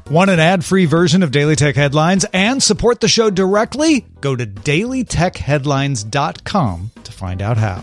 Want an ad-free version of Daily Tech Headlines and support the show directly? Go to dailytechheadlines.com to find out how.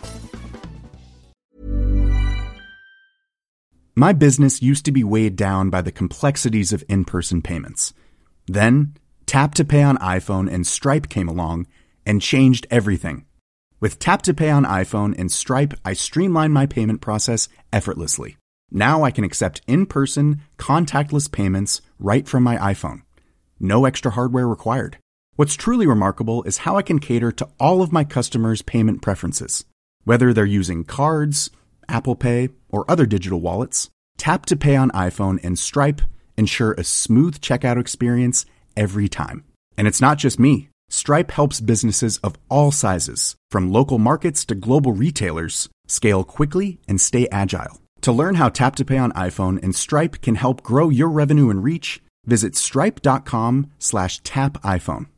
My business used to be weighed down by the complexities of in-person payments. Then, Tap to Pay on iPhone and Stripe came along and changed everything. With Tap to Pay on iPhone and Stripe, I streamlined my payment process effortlessly. Now I can accept in-person, contactless payments right from my iPhone. No extra hardware required. What's truly remarkable is how I can cater to all of my customers' payment preferences. Whether they're using cards, Apple Pay, or other digital wallets, Tap to Pay on iPhone and Stripe ensure a smooth checkout experience every time. And it's not just me. Stripe helps businesses of all sizes, from local markets to global retailers, scale quickly and stay agile. To learn how Tap to Pay on iPhone and Stripe can help grow your revenue and reach, visit stripe.com/tapiphone.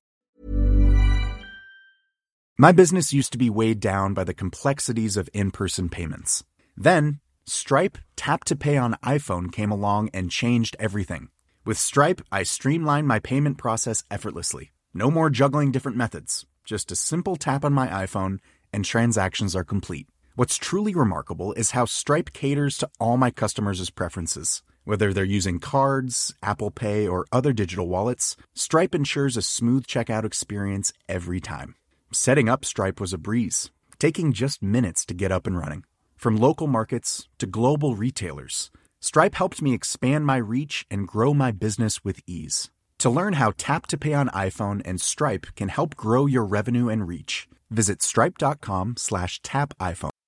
My business used to be weighed down by the complexities of in-person payments. Then, Stripe Tap to Pay on iPhone came along and changed everything. With Stripe, I streamlined my payment process effortlessly. No more juggling different methods. Just a simple tap on my iPhone and transactions are complete. What's truly remarkable is how Stripe caters to all my customers' preferences. Whether they're using cards, Apple Pay, or other digital wallets, Stripe ensures a smooth checkout experience every time. Setting up Stripe was a breeze, taking just minutes to get up and running. From local markets to global retailers, Stripe helped me expand my reach and grow my business with ease. To learn how Tap to Pay on iPhone and Stripe can help grow your revenue and reach, visit stripe.com/tapiphone.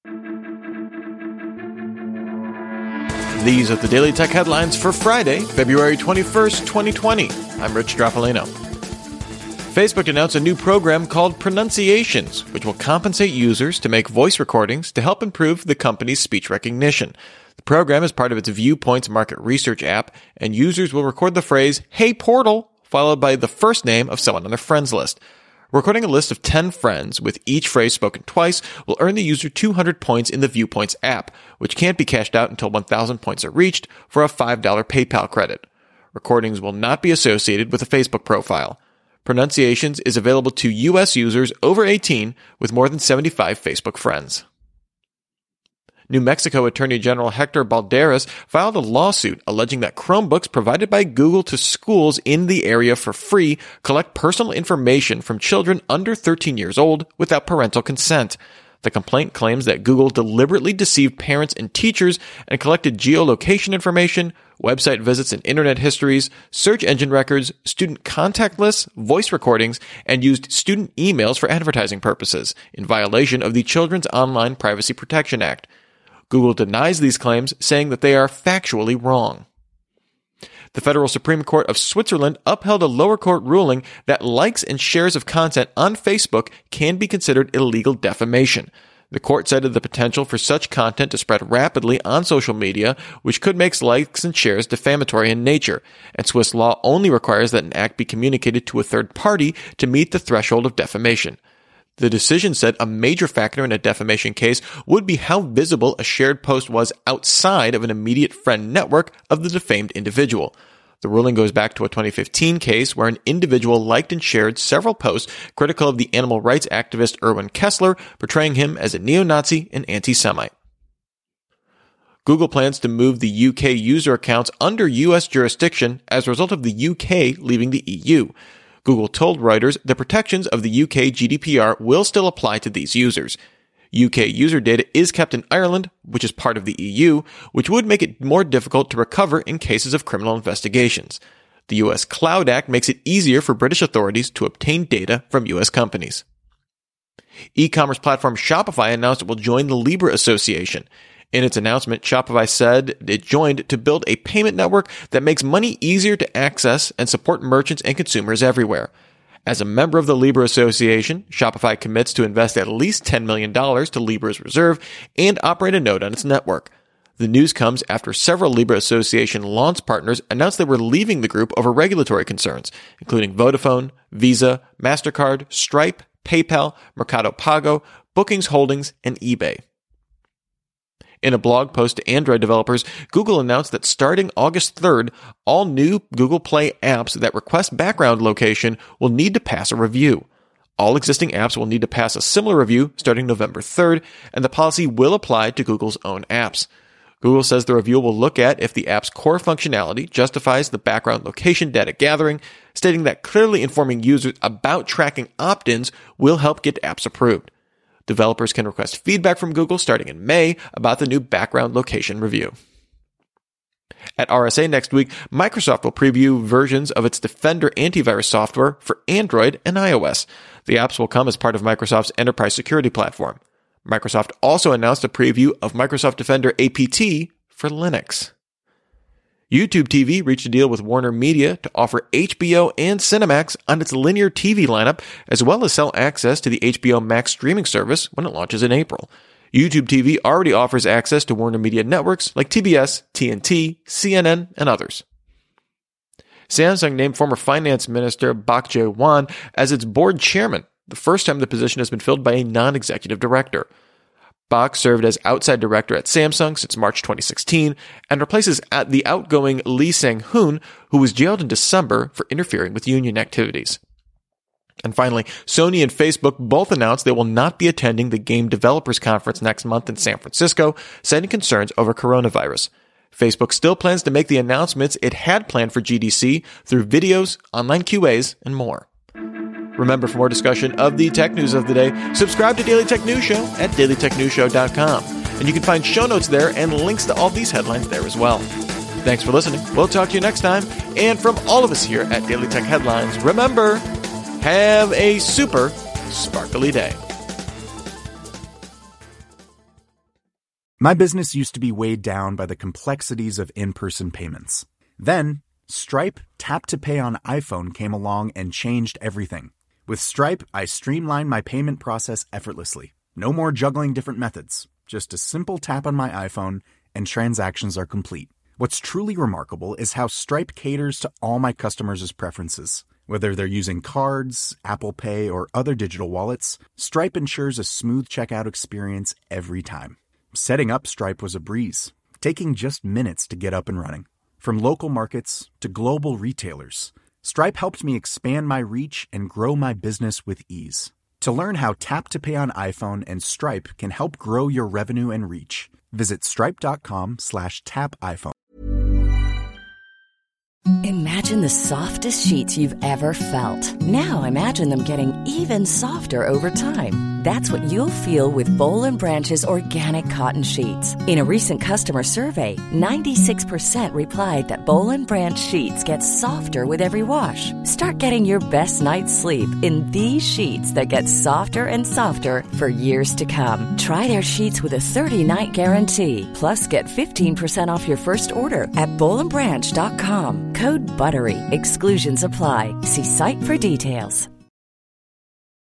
These are the Daily Tech Headlines for Friday, February 21st, 2020. I'm Rich Strappolino. Facebook announced a new program called Pronunciations, which will compensate users to make voice recordings to help improve the company's speech recognition. The program is part of its Viewpoints market research app, and users will record the phrase, "Hey Portal," followed by the first name of someone on their friends list. Recording a list of 10 friends with each phrase spoken twice will earn the user 200 points in the Viewpoints app, which can't be cashed out until 1,000 points are reached for a $5 PayPal credit. Recordings will not be associated with a Facebook profile. Pronunciations is available to U.S. users over 18 with more than 75 Facebook friends. New Mexico Attorney General Hector Balderas filed a lawsuit alleging that Chromebooks provided by Google to schools in the area for free collect personal information from children under 13 years old without parental consent. The complaint claims that Google deliberately deceived parents and teachers and collected geolocation information, website visits and internet histories, search engine records, student contact lists, voice recordings, and used student emails for advertising purposes, in violation of the Children's Online Privacy Protection Act. Google denies these claims, saying that they are factually wrong. The Federal Supreme Court of Switzerland upheld a lower court ruling that likes and shares of content on Facebook can be considered illegal defamation. The court cited the potential for such content to spread rapidly on social media, which could make likes and shares defamatory in nature, and Swiss law only requires that an act be communicated to a third party to meet the threshold of defamation. The decision said a major factor in a defamation case would be how visible a shared post was outside of an immediate friend network of the defamed individual. The ruling goes back to a 2015 case where an individual liked and shared several posts critical of the animal rights activist Irwin Kessler, portraying him as a neo-Nazi and anti-Semite. Google plans to move the UK user accounts under US jurisdiction as a result of the UK leaving the EU. Google told Reuters the protections of the UK GDPR will still apply to these users. UK user data is kept in Ireland, which is part of the EU, which would make it more difficult to recover in cases of criminal investigations. The US Cloud Act makes it easier for British authorities to obtain data from US companies. E-commerce platform Shopify announced it will join the Libra Association. In its announcement, Shopify said it joined to build a payment network that makes money easier to access and support merchants and consumers everywhere. As a member of the Libra Association, Shopify commits to invest at least $10 million to Libra's reserve and operate a node on its network. The news comes after several Libra Association launch partners announced they were leaving the group over regulatory concerns, including Vodafone, Visa, MasterCard, Stripe, PayPal, Mercado Pago, Bookings Holdings, and eBay. In a blog post to Android developers, Google announced that starting August 3rd, all new Google Play apps that request background location will need to pass a review. All existing apps will need to pass a similar review starting November 3rd, and the policy will apply to Google's own apps. Google says the review will look at if the app's core functionality justifies the background location data gathering, stating that clearly informing users about tracking opt-ins will help get apps approved. Developers can request feedback from Google starting in May about the new background location review. At RSA next week, Microsoft will preview versions of its Defender antivirus software for Android and iOS. The apps will come as part of Microsoft's enterprise security platform. Microsoft also announced a preview of Microsoft Defender APT for Linux. YouTube TV reached a deal with Warner Media to offer HBO and Cinemax on its linear TV lineup, as well as sell access to the HBO Max streaming service when it launches in April. YouTube TV already offers access to Warner Media networks like TBS, TNT, CNN, and others. Samsung named former Finance Minister Bak Jae-won as its board chairman, the first time the position has been filled by a non-executive director. Bak served as outside director at Samsung since March 2016 and replaces the outgoing Lee Sang-hoon, who was jailed in December for interfering with union activities. And finally, Sony and Facebook both announced they will not be attending the Game Developers Conference next month in San Francisco, citing concerns over coronavirus. Facebook still plans to make the announcements it had planned for GDC through videos, online QAs, and more. Remember, for more discussion of the tech news of the day, subscribe to Daily Tech News Show at dailytechnewsshow.com. And you can find show notes there and links to all these headlines there as well. Thanks for listening. We'll talk to you next time. And from all of us here at Daily Tech Headlines, remember, have a super sparkly day. My business used to be weighed down by the complexities of in-person payments. Then, Stripe Tap to Pay on iPhone came along and changed everything. With Stripe, I streamlined my payment process effortlessly. No more juggling different methods. Just a simple tap on my iPhone and transactions are complete. What's truly remarkable is how Stripe caters to all my customers' preferences. Whether they're using cards, Apple Pay, or other digital wallets, Stripe ensures a smooth checkout experience every time. Setting up Stripe was a breeze, taking just minutes to get up and running. From local markets to global retailers, Stripe helped me expand my reach and grow my business with ease. To learn how Tap to Pay on iPhone and Stripe can help grow your revenue and reach, visit stripe.com/tapiphone. Imagine the softest sheets you've ever felt. Now imagine them getting even softer over time. That's what you'll feel with Boll & Branch's organic cotton sheets. In a recent customer survey, 96% replied that Boll & Branch sheets get softer with every wash. Start getting your best night's sleep in these sheets that get softer and softer for years to come. Try their sheets with a 30-night guarantee. Plus, get 15% off your first order at bollandbranch.com. Code BUTTERY. Exclusions apply. See site for details.